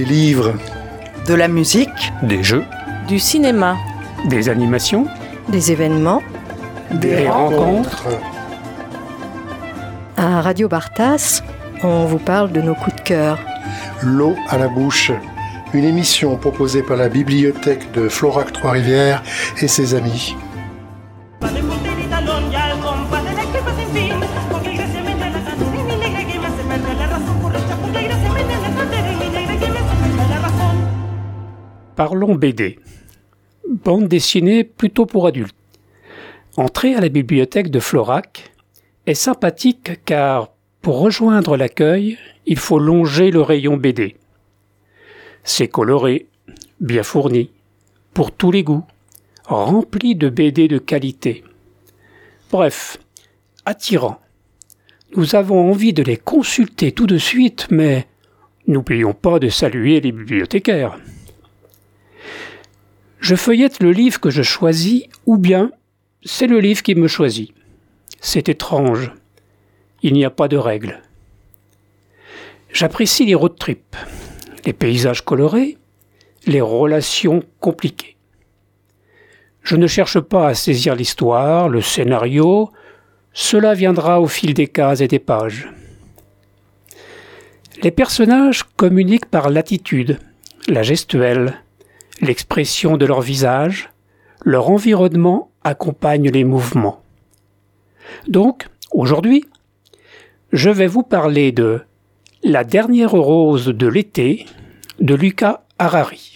Des livres, de la musique, des jeux, du cinéma, des animations, des événements, des rencontres. À Radio Bartas, on vous parle de nos coups de cœur. L'eau à la bouche, une émission proposée par la bibliothèque de Florac Trois-Rivières et ses amis. Parlons BD. Bande dessinée plutôt pour adultes. Entrer à la bibliothèque de Florac est sympathique car pour rejoindre l'accueil, il faut longer le rayon BD. C'est coloré, bien fourni, pour tous les goûts, rempli de BD de qualité. Bref, attirant. Nous avons envie de les consulter tout de suite, mais n'oublions pas de saluer les bibliothécaires. Je feuillette le livre que je choisis, ou bien c'est le livre qui me choisit. C'est étrange. Il n'y a pas de règle. J'apprécie les road trips, les paysages colorés, les relations compliquées. Je ne cherche pas à saisir l'histoire, le scénario, cela viendra au fil des cases et des pages. Les personnages communiquent par l'attitude, la gestuelle, l'expression de leur visage, leur environnement accompagne les mouvements. Donc, aujourd'hui, je vais vous parler de La dernière rose de l'été de Luca Harari.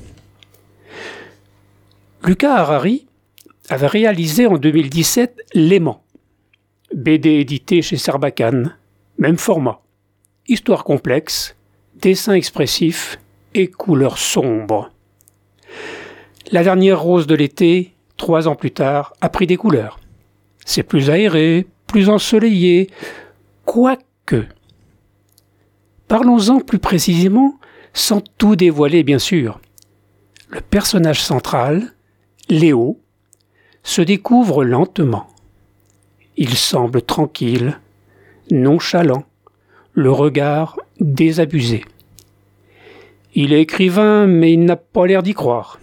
Luca Harari avait réalisé en 2017 L'aimant, BD édité chez Sarbacane, même format, histoire complexe, dessin expressif et couleurs sombres. La dernière rose de l'été, 3 ans plus tard, a pris des couleurs. C'est plus aéré, plus ensoleillé, quoique. Parlons-en plus précisément, sans tout dévoiler bien sûr. Le personnage central, Léo, se découvre lentement. Il semble tranquille, nonchalant, le regard désabusé. Il est écrivain, mais il n'a pas l'air d'y croire.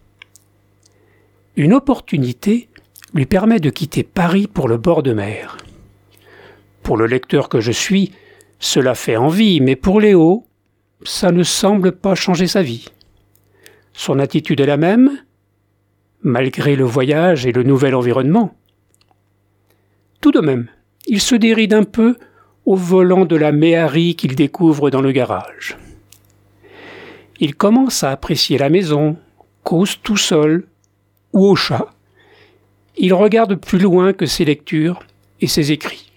Une opportunité lui permet de quitter Paris pour le bord de mer. Pour le lecteur que je suis, cela fait envie, mais pour Léo, ça ne semble pas changer sa vie. Son attitude est la même, malgré le voyage et le nouvel environnement. Tout de même, il se déride un peu au volant de la Méhari qu'il découvre dans le garage. Il commence à apprécier la maison, cause tout seul, ou au chat. Il regarde plus loin que ses lectures et ses écrits.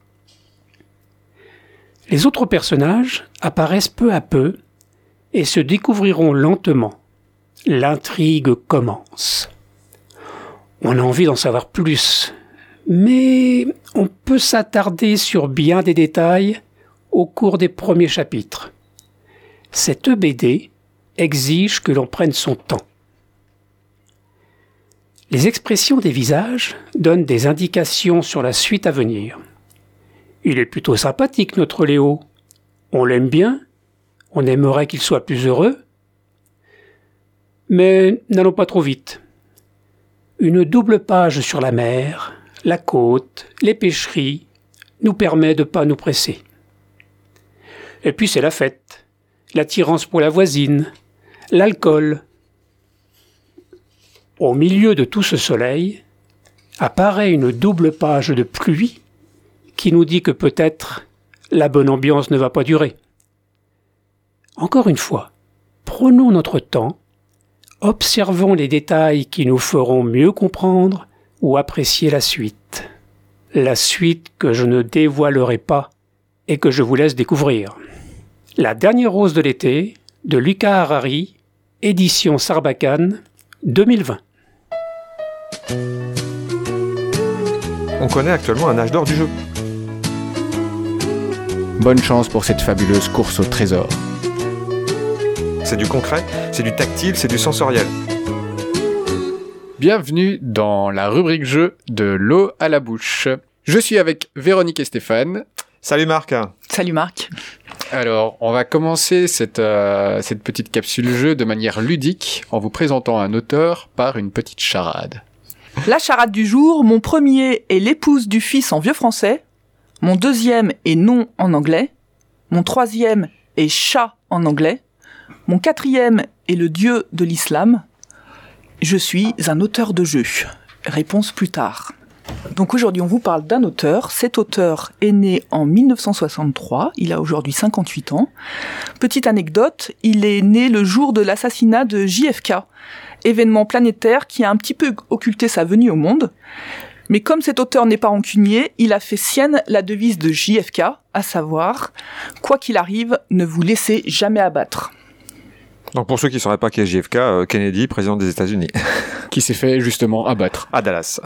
Les autres personnages apparaissent peu à peu et se découvriront lentement. L'intrigue commence. On a envie d'en savoir plus, mais on peut s'attarder sur bien des détails au cours des premiers chapitres. Cette BD exige que l'on prenne son temps. Les expressions des visages donnent des indications sur la suite à venir. Il est plutôt sympathique, notre Léo. On l'aime bien, on aimerait qu'il soit plus heureux. Mais n'allons pas trop vite. Une double page sur la mer, la côte, les pêcheries, nous permet de ne pas nous presser. Et puis c'est la fête, l'attirance pour la voisine, l'alcool. Au milieu de tout ce soleil, apparaît une double page de pluie qui nous dit que peut-être la bonne ambiance ne va pas durer. Encore une fois, prenons notre temps, observons les détails qui nous feront mieux comprendre ou apprécier la suite. La suite que je ne dévoilerai pas et que je vous laisse découvrir. La dernière rose de l'été, de Luca Harari, édition Sarbacane, 2020. On connaît actuellement un âge d'or du jeu. Bonne chance pour cette fabuleuse course au trésor. C'est du concret, c'est du tactile, c'est du sensoriel. Bienvenue dans la rubrique jeu de l'eau à la bouche. Je suis avec Véronique et Stéphane. Salut Marc. Salut Marc. Alors, on va commencer cette petite capsule jeu de manière ludique en vous présentant un auteur par une petite charade. La charade du jour, mon premier est l'épouse du fils en vieux français, mon deuxième est non en anglais, mon troisième est chat en anglais, mon quatrième est le dieu de l'islam. Je suis un auteur de jeu. Réponse plus tard. Donc aujourd'hui, on vous parle d'un auteur. Cet auteur est né en 1963. Il a aujourd'hui 58 ans. Petite anecdote, il est né le jour de l'assassinat de JFK, événement planétaire qui a un petit peu occulté sa venue au monde. Mais comme cet auteur n'est pas rancunier, il a fait sienne la devise de JFK, à savoir « Quoi qu'il arrive, ne vous laissez jamais abattre ». Donc pour ceux qui ne sauraient pas qui est JFK, Kennedy, président des États-Unis. Qui s'est fait justement abattre. À Dallas.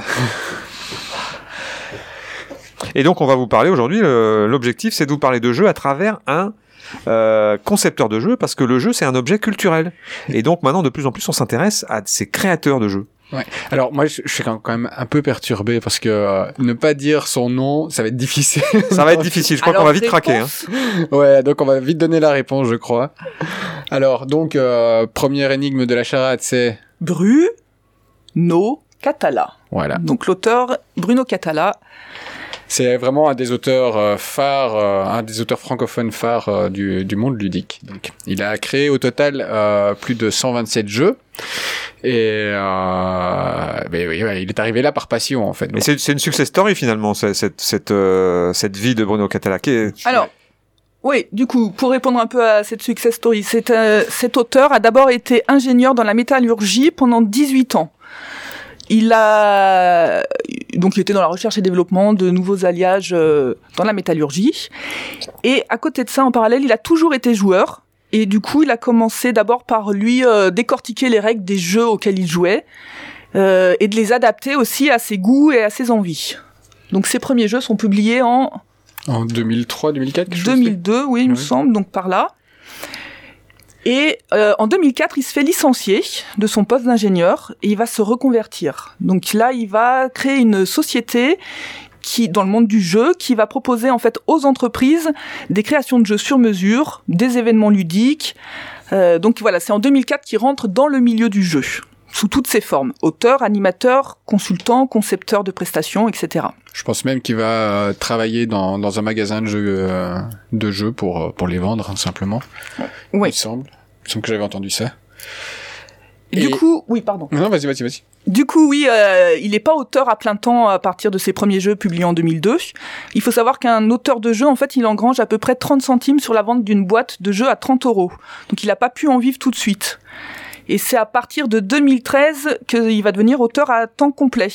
Et donc on va vous parler aujourd'hui, l'objectif c'est de vous parler de jeux à travers un concepteur de jeux, parce que le jeu c'est un objet culturel. Et donc maintenant de plus en plus on s'intéresse à ces créateurs de jeux. Ouais. Alors moi je suis quand même un peu perturbé parce que ne pas dire son nom, ça va être difficile. Ça va être difficile, je crois qu'on va vite craquer. Hein. Ouais, donc on va vite donner la réponse, je crois. Alors donc première énigme de la charade, c'est Bruno Cathala. Voilà. Donc l'auteur Bruno Cathala. C'est vraiment un des auteurs phares, un des auteurs francophones phares du monde ludique. Donc, il a créé au total plus de 127 jeux. Et mais oui, il est arrivé là par passion en fait. Mais c'est une success story finalement, cette vie de Bruno Cathala. Alors, oui, du coup, pour répondre un peu à cette success story, cet auteur a d'abord été ingénieur dans la métallurgie pendant 18 ans. Il était dans la recherche et développement de nouveaux alliages dans la métallurgie. Et à côté de ça, en parallèle, il a toujours été joueur. Et du coup, il a commencé d'abord par lui décortiquer les règles des jeux auxquels il jouait et de les adapter aussi à ses goûts et à ses envies. Donc ses premiers jeux sont publiés en 2003, 2004, 2002, oui, il me semble, donc par là. Et en 2004, il se fait licencier de son poste d'ingénieur et il va se reconvertir. Donc là, il va créer une société dans le monde du jeu, qui va proposer en fait aux entreprises des créations de jeux sur mesure, des événements ludiques. Donc voilà, c'est en 2004 qu'il rentre dans le milieu du jeu, sous toutes ses formes. Auteur, animateur, consultant, concepteur de prestations, etc. Je pense même qu'il va travailler dans un magasin de jeux pour les vendre, hein, simplement. Oui. Il me semble que j'avais entendu ça. Du coup, oui, pardon. Non, vas-y. Du coup, oui, il n'est pas auteur à plein temps à partir de ses premiers jeux publiés en 2002. Il faut savoir qu'un auteur de jeu, en fait, il engrange à peu près 30 centimes sur la vente d'une boîte de jeux à 30 €. Donc il n'a pas pu en vivre tout de suite. Et c'est à partir de 2013 qu'il va devenir auteur à temps complet.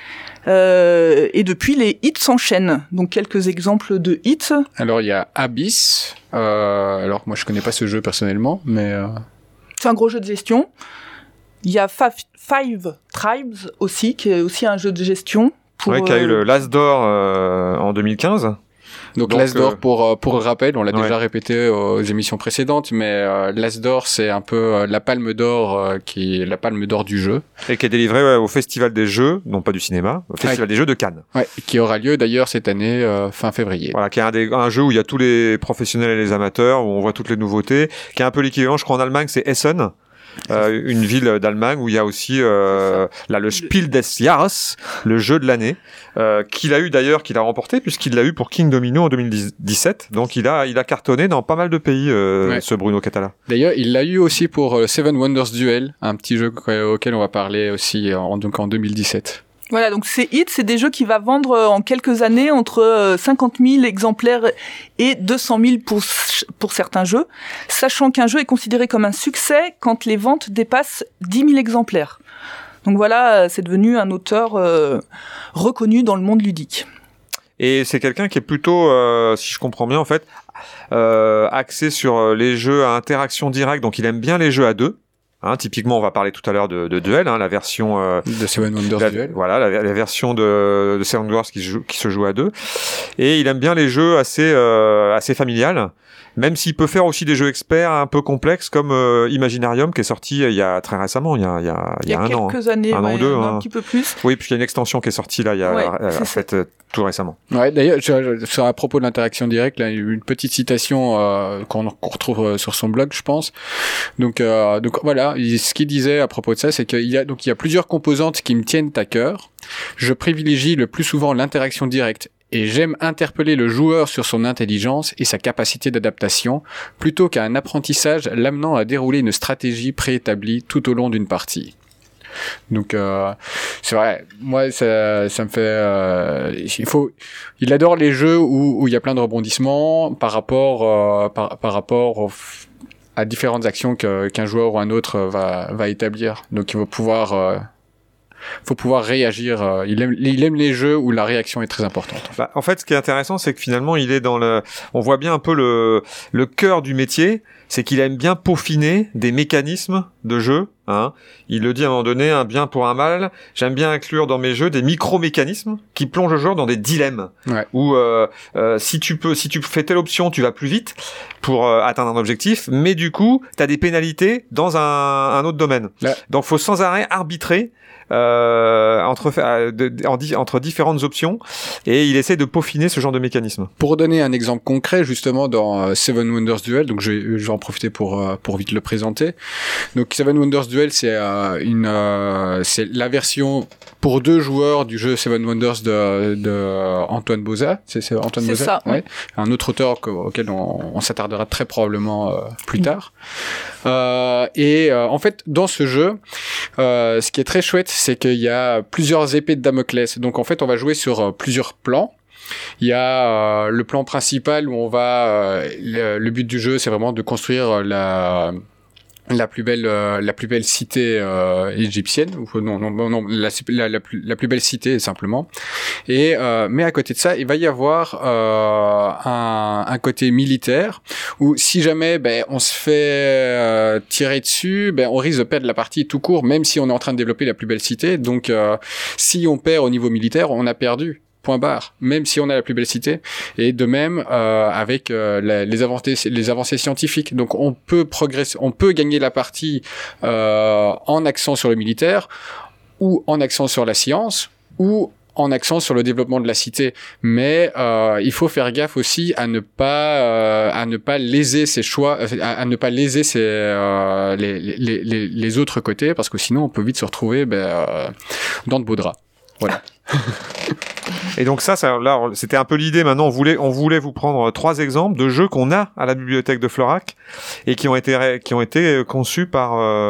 Et depuis, les hits s'enchaînent. Donc quelques exemples de hits. Alors il y a Abyss. Alors moi je connais pas ce jeu personnellement, mais c'est un gros jeu de gestion. Il y a Five Tribes aussi, qui est aussi un jeu de gestion. Qui a eu le L'As d'Or en 2015. Donc L'As d'Or, pour rappel, on l'a déjà répété aux émissions précédentes, mais L'As d'Or, c'est un peu la palme d'or qui est la palme d'or du jeu. Et qui est délivrée au Festival des Jeux, non pas du cinéma, au Festival des Jeux de Cannes. Ouais, qui aura lieu d'ailleurs cette année, fin février. Voilà, qui est un jeu où il y a tous les professionnels et les amateurs, où on voit toutes les nouveautés, qui est un peu l'équivalent, je crois en Allemagne, c'est Essen. Une ville d'Allemagne où il y a aussi le Spiel des Jahres, le jeu de l'année, qu'il a remporté puisqu'il l'a eu pour King Domino en 2017. Donc il a cartonné dans pas mal de pays, ce Bruno Cathala. D'ailleurs, il l'a eu aussi pour Seven Wonders Duel, un petit jeu auquel on va parler aussi en 2017. Voilà, donc ces hits, c'est des jeux qui va vendre en quelques années entre 50 000 exemplaires et 200 000 pour certains jeux, sachant qu'un jeu est considéré comme un succès quand les ventes dépassent 10 000 exemplaires. Donc voilà, c'est devenu un auteur reconnu dans le monde ludique. Et c'est quelqu'un qui est plutôt, si je comprends bien en fait, axé sur les jeux à interaction directe, donc il aime bien les jeux à deux. Typiquement, on va parler tout à l'heure de Duel, la version de Seven Wonders Duel. Voilà, la version de Seven Wonders qui se joue à 2. Et il aime bien les jeux assez familiales. Même s'il peut faire aussi des jeux experts un peu complexes comme Imaginarium qui est sorti il y a très récemment, il y a un an. Quelques années, un an ou deux, un petit peu plus. Oui, puis il y a une extension qui est sortie là, tout récemment. Ouais, d'ailleurs, à propos de l'interaction directe, là, une petite citation qu'on retrouve sur son blog, je pense. Donc voilà, ce qu'il disait à propos de ça, c'est qu'il y a plusieurs composantes qui me tiennent à cœur. Je privilégie le plus souvent l'interaction directe. Et j'aime interpeller le joueur sur son intelligence et sa capacité d'adaptation, plutôt qu'à un apprentissage l'amenant à dérouler une stratégie préétablie tout au long d'une partie. Donc c'est vrai, moi ça me fait il adore les jeux où il y a plein de rebondissements par rapport à différentes actions qu'un joueur ou un autre va établir. Donc il va faut pouvoir réagir. Il aime les jeux où la réaction est très importante. En fait, ce qui est intéressant, c'est que finalement, il est on voit bien un peu le cœur du métier, c'est qu'il aime bien peaufiner des mécanismes de jeu. Il le dit à un moment donné, un bien pour un mal. J'aime bien inclure dans mes jeux des micro-mécanismes qui plongent le joueur dans des dilemmes. Ouais. Où si tu fais telle option, tu vas plus vite pour atteindre un objectif, mais du coup, t'as des pénalités dans un autre domaine. Ouais. Donc, faut sans arrêt arbitrer entre différentes options, et il essaie de peaufiner ce genre de mécanisme. Pour donner un exemple concret, justement, dans Seven Wonders Duel, donc je vais en profiter pour vite le présenter. Donc Seven Wonders Duel, c'est la version pour 2 joueurs du jeu Seven Wonders de Antoine Bauza. C'est Antoine Bauza, ça, ouais. Un autre auteur auquel on s'attardera très probablement plus tard. En fait, dans ce jeu, ce qui est très chouette, c'est qu'il y a plusieurs épées de Damoclès. Donc en fait, on va jouer sur plusieurs plans. Il y a le plan principal où on va le but du jeu, c'est vraiment de construire la plus belle cité égyptienne, ou non la plus belle cité simplement. Et mais à côté de ça, il va y avoir un côté militaire où si jamais on se fait tirer dessus, on risque de perdre la partie tout court, même si on est en train de développer la plus belle cité. Donc si on perd au niveau militaire, on a perdu. Point barre, même si on a la plus belle cité. Et de même avec les avancées scientifiques. Donc on peut progresser, on peut gagner la partie en accent sur le militaire, ou en accent sur la science, ou en accent sur le développement de la cité. Mais il faut faire gaffe aussi à ne pas léser ses choix, à ne pas léser les autres côtés, parce que sinon on peut vite se retrouver dans de beaux draps. Voilà. Et donc là, c'était un peu l'idée. Maintenant, on voulait vous prendre 3 exemples de jeux qu'on a à la bibliothèque de Florac et qui ont été conçus par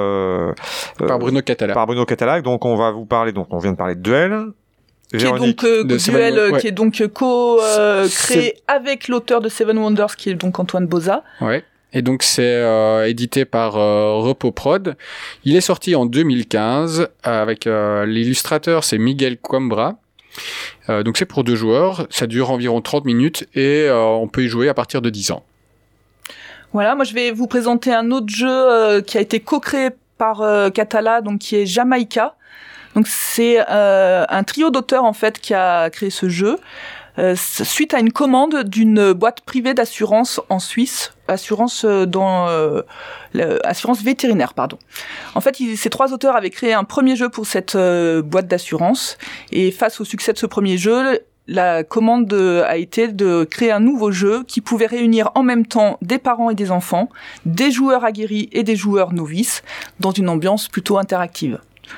Bruno Catala. Par Bruno Catala. Donc, on va vous parler. Donc, on vient de parler de Duel. Véronique, qui est donc Duel, qui est donc créé avec l'auteur de Seven Wonders, qui est donc Antoine Bauza. Ouais. Et donc c'est édité par Repoprod. Il est sorti en 2015 avec l'illustrateur, c'est Miguel Coimbra. Donc c'est pour 2 joueurs, ça dure environ 30 minutes et on peut y jouer à partir de 10 ans. Voilà, moi je vais vous présenter un autre jeu qui a été co-créé par Catala, donc qui est Jamaïca. Donc c'est un trio d'auteurs en fait qui a créé ce jeu. Suite à une commande d'une boîte privée d'assurance en Suisse, assurance vétérinaire, pardon. En fait, ces 3 auteurs avaient créé un premier jeu pour cette boîte d'assurance, et face au succès de ce premier jeu, la commande a été de créer un nouveau jeu qui pouvait réunir en même temps des parents et des enfants, des joueurs aguerris et des joueurs novices, dans une ambiance plutôt interactive.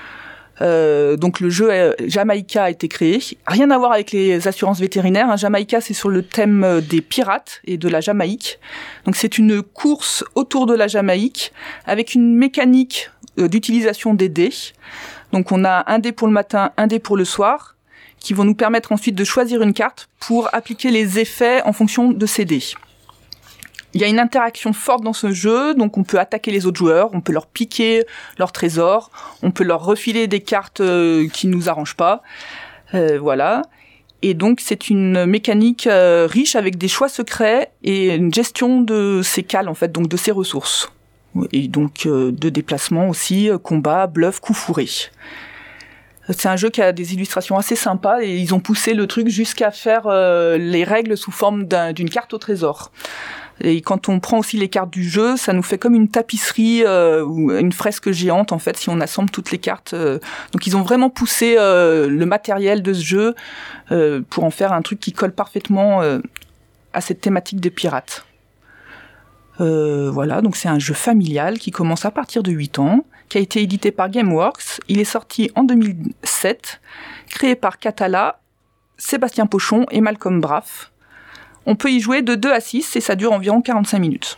Donc le jeu Jamaïca a été créé. Rien à voir avec les assurances vétérinaires. Jamaïca, c'est sur le thème des pirates et de la Jamaïque. Donc c'est une course autour de la Jamaïque avec une mécanique d'utilisation des dés. Donc on a un dé pour le matin, un dé pour le soir, qui vont nous permettre ensuite de choisir une carte pour appliquer les effets en fonction de ces dés. Il y a une interaction forte dans ce jeu, donc on peut attaquer les autres joueurs, on peut leur piquer leur trésor, on peut leur refiler des cartes qui nous arrangent pas, voilà. Et donc c'est une mécanique riche avec des choix secrets et une gestion de ses cales en fait, donc de ses ressources. Et donc de déplacement aussi, combat, bluff, coup fourré. C'est un jeu qui a des illustrations assez sympas et ils ont poussé le truc jusqu'à faire les règles sous forme d'une carte au trésor. Et quand on prend aussi les cartes du jeu, ça nous fait comme une tapisserie ou une fresque géante en fait si on assemble toutes les cartes. Donc ils ont vraiment poussé le matériel de ce jeu pour en faire un truc qui colle parfaitement à cette thématique des pirates. Voilà, donc c'est un jeu familial qui commence à partir de 8 ans, qui a été édité par Gameworks. Il est sorti en 2007, créé par Catala, Sébastien Pochon et Malcolm Braff. On peut y jouer de 2 à 6 et ça dure environ 45 minutes.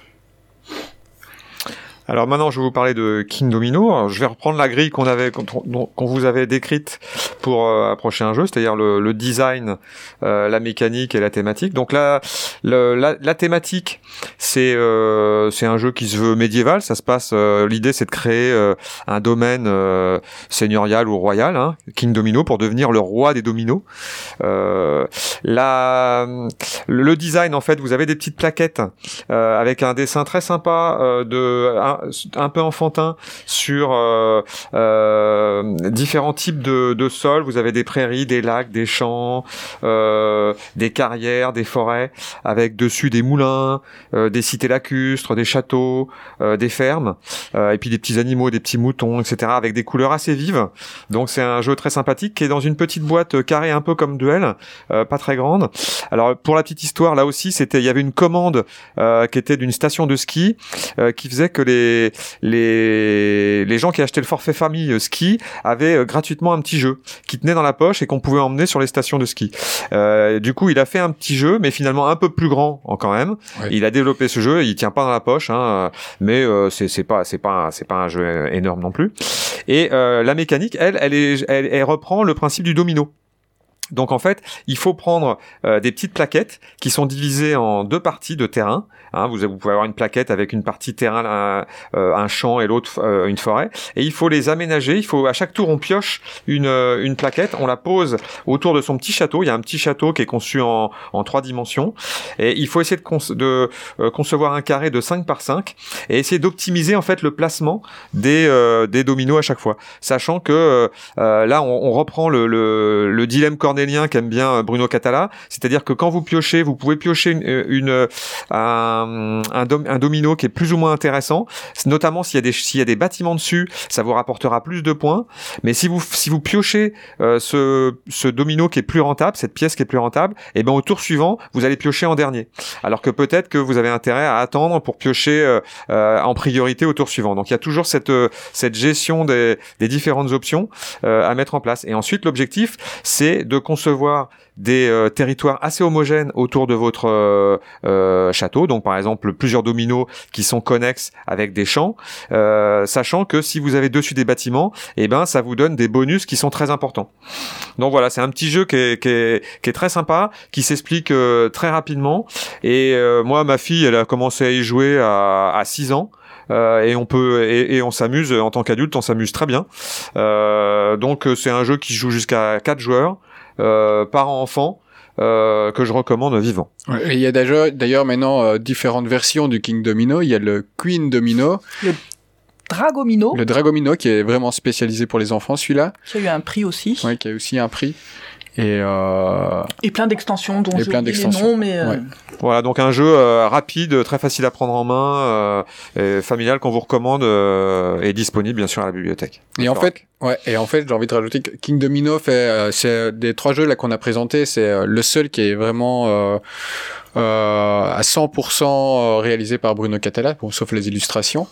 Alors maintenant, je vais vous parler de King Domino. Alors, je vais reprendre la grille qu'on vous avait décrite pour approcher un jeu, c'est-à-dire le design, la mécanique et la thématique. Donc là, la thématique, c'est un jeu qui se veut médiéval. Ça se passe. L'idée, c'est de créer un domaine seigneurial ou royal, hein, King Domino, pour devenir le roi des dominos. Le design, en fait, vous avez des petites plaquettes avec un dessin très sympa un peu enfantin sur différents types de sols. Vous avez des prairies, des lacs, des champs, des carrières, des forêts, avec dessus des moulins, des cités lacustres, des châteaux, des fermes, et puis des petits animaux, des petits moutons, etc., avec des couleurs assez vives. Donc c'est un jeu très sympathique qui est dans une petite boîte carrée, un peu comme Duel, pas très grande. Alors pour la petite histoire, là aussi, il y avait une commande qui était d'une station de ski qui faisait que les gens qui achetaient le forfait famille ski avaient gratuitement un petit jeu qui tenait dans la poche et qu'on pouvait emmener sur les stations de ski. Du coup, il a fait un petit jeu, mais finalement un peu plus grand quand même. Ouais. Il a développé ce jeu, il tient pas dans la poche, hein, mais c'est pas un jeu énorme non plus. Et la mécanique, elle reprend le principe du domino. Donc en fait, il faut prendre des petites plaquettes qui sont divisées en 2 parties de terrain. Hein, vous pouvez avoir une plaquette avec une partie terrain, un champ et l'autre une forêt. Et il faut les aménager. À chaque tour, on pioche une plaquette, on la pose autour de son petit château. Il y a un petit château qui est conçu en 3 dimensions. Et il faut essayer de concevoir un carré de 5 par 5 et essayer d'optimiser en fait le placement des dominos à chaque fois. Sachant que là, on reprend le dilemme cornélien qu'aime bien Bruno Catala, c'est-à-dire que quand vous piochez, vous pouvez piocher un domino qui est plus ou moins intéressant, notamment s'il y a des bâtiments dessus, ça vous rapportera plus de points, mais si vous piochez ce domino qui est plus rentable, cette pièce qui est plus rentable, et ben au tour suivant, vous allez piocher en dernier. Alors que peut-être que vous avez intérêt à attendre pour piocher en priorité au tour suivant. Donc il y a toujours cette gestion des différentes options à mettre en place. Et ensuite, l'objectif, c'est de concevoir des territoires assez homogènes autour de votre château, donc par exemple plusieurs dominos qui sont connexes avec des champs, sachant que si vous avez dessus des bâtiments, eh ben ça vous donne des bonus qui sont très importants. Donc voilà, c'est un petit jeu qui est très sympa, qui s'explique très rapidement, et moi ma fille elle a commencé à y jouer à 6 ans. Et on s'amuse en tant qu'adulte, on s'amuse très bien. Donc c'est un jeu qui joue jusqu'à 4 joueurs par enfant. Que je recommande vivant. Ouais, et il y a d'ailleurs maintenant différentes versions du King Domino. Il y a le Queen Domino. Le Dragomino. Le Dragomino qui est vraiment spécialisé pour les enfants, celui-là. Qui a eu un prix aussi. Oui, qui a aussi un prix. Et plein d'extensions dont j'ai oublié les noms, mais ouais. Voilà, donc un jeu rapide, très facile à prendre en main, familial qu'on vous recommande, est disponible bien sûr à la bibliothèque. Et en fait, j'ai envie de rajouter que King Domino c'est des 3 jeux là qu'on a présentés, c'est le seul qui est vraiment à 100% réalisé par Bruno Catala, sauf les illustrations.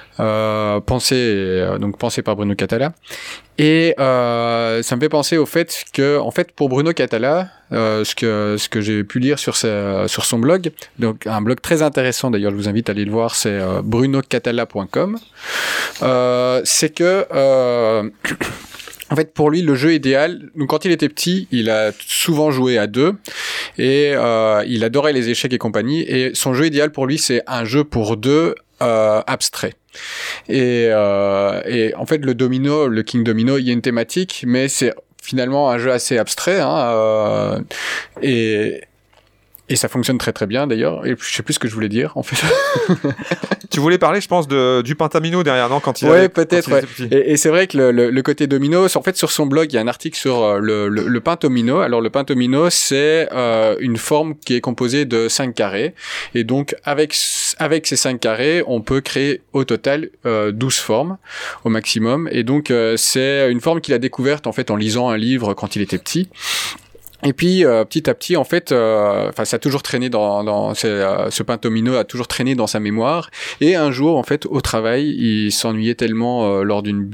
Pensé par Bruno Catala. Et ça me fait penser au fait que, en fait, pour Bruno Catala, ce que j'ai pu lire sur son blog, donc un blog très intéressant d'ailleurs, je vous invite à aller le voir, c'est brunocatala.com. C'est que en fait, pour lui, le jeu idéal, donc quand il était petit, il a souvent joué à 2 et il adorait les échecs et compagnie. Et son jeu idéal pour lui, c'est un jeu pour 2 abstrait. Et en fait, le King Domino, il y a une thématique, mais c'est finalement un jeu assez abstrait, hein, et Et ça fonctionne très très bien d'ailleurs. Et je sais plus ce que je voulais dire en fait. Tu voulais parler, je pense, du Pentamino derrière, non, quand il ouais, avait, peut-être. quand il Ouais. était petit. Et c'est vrai que le côté domino, en fait, sur son blog, il y a un article sur le pentomino. Alors le pentomino, c'est une forme qui est composée de 5 carrés. Et donc avec ces 5 carrés, on peut créer au total 12 formes au maximum. Et donc c'est une forme qu'il a découverte en fait en lisant un livre quand il était petit. Et puis petit à petit, en fait, ça a toujours traîné ce pentomino a toujours traîné dans sa mémoire. Et un jour, en fait, au travail, il s'ennuyait tellement lors d'une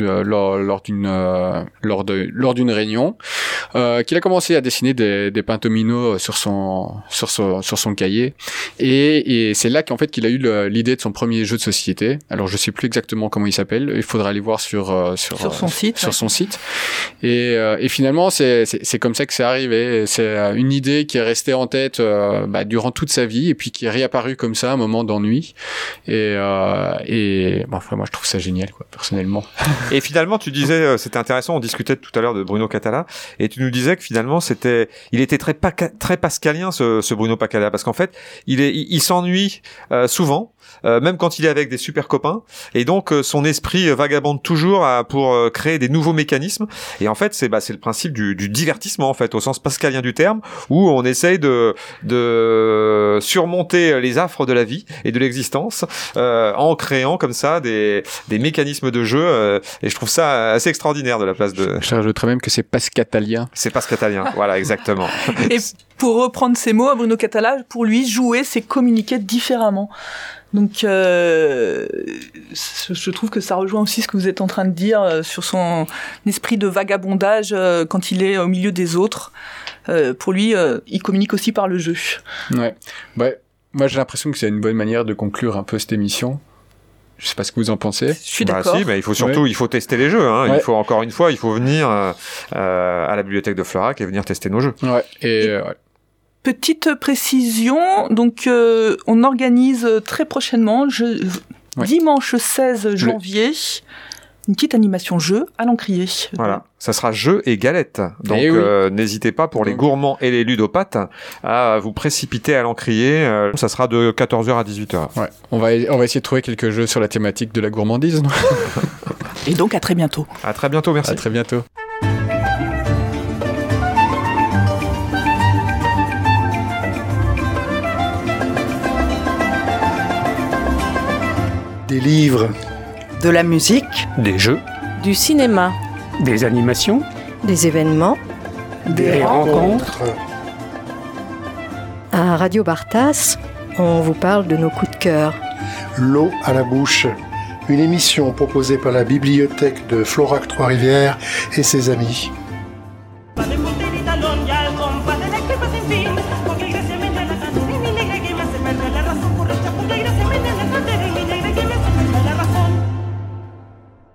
réunion qu'il a commencé à dessiner des pentominos sur son cahier. Et c'est là qu'en fait qu'il a eu l'idée de son premier jeu de société. Alors je sais plus exactement comment il s'appelle. Il faudra aller voir sur son site. Sur son site. Et finalement, c'est comme ça que c'est arrivé. C'est une idée qui est restée en tête durant toute sa vie et puis qui est réapparue comme ça à un moment d'ennui. Et moi je trouve ça génial, quoi, personnellement. Et finalement, tu disais, c'était intéressant, on discutait tout à l'heure de Bruno Catala, et tu nous disais que finalement, il était très pascalien, ce Bruno Catala, parce qu'en fait, il s'ennuie souvent, même quand il est avec des super copains, et donc son esprit vagabonde toujours pour créer des nouveaux mécanismes. Et en fait, c'est le principe du divertissement, en fait, au sens pascalien du terme, où on essaye de surmonter les affres de la vie et de l'existence en créant comme ça des mécanismes de jeu, et je trouve ça assez extraordinaire de la place de... Je rajouterais même que c'est pascatalien. C'est pascatalien, voilà, exactement. Et pour reprendre ces mots à Bruno Catala, pour lui, jouer, c'est communiquer différemment. Donc, je trouve que ça rejoint aussi ce que vous êtes en train de dire sur son esprit de vagabondage quand il est au milieu des autres. Pour lui, il communique aussi par le jeu. Ouais. Moi, j'ai l'impression que c'est une bonne manière de conclure un peu cette émission. Je sais pas ce que vous en pensez. Je suis d'accord. Si, mais il faut surtout, il faut tester les jeux, hein. Ouais. Il faut, encore une fois, il faut venir à la bibliothèque de Florac et venir tester nos jeux. Ouais. Ouais. Petite précision, donc on organise très prochainement, dimanche 16 janvier, une petite animation jeu à l'Encrier. Voilà, ça sera jeu et galette. Donc n'hésitez pas pour les gourmands et les ludopathes à vous précipiter à l'Encrier. Ça sera de 14h à 18h. Ouais. On va essayer de trouver quelques jeux sur la thématique de la gourmandise. Et donc à très bientôt. À très bientôt, merci. À très bientôt. Des livres, de la musique, des jeux, du cinéma, des animations, des événements, des rencontres. À Radio Bartas, on vous parle de nos coups de cœur. L'eau à la bouche, une émission proposée par la bibliothèque de Florac Trois-Rivières et ses amis.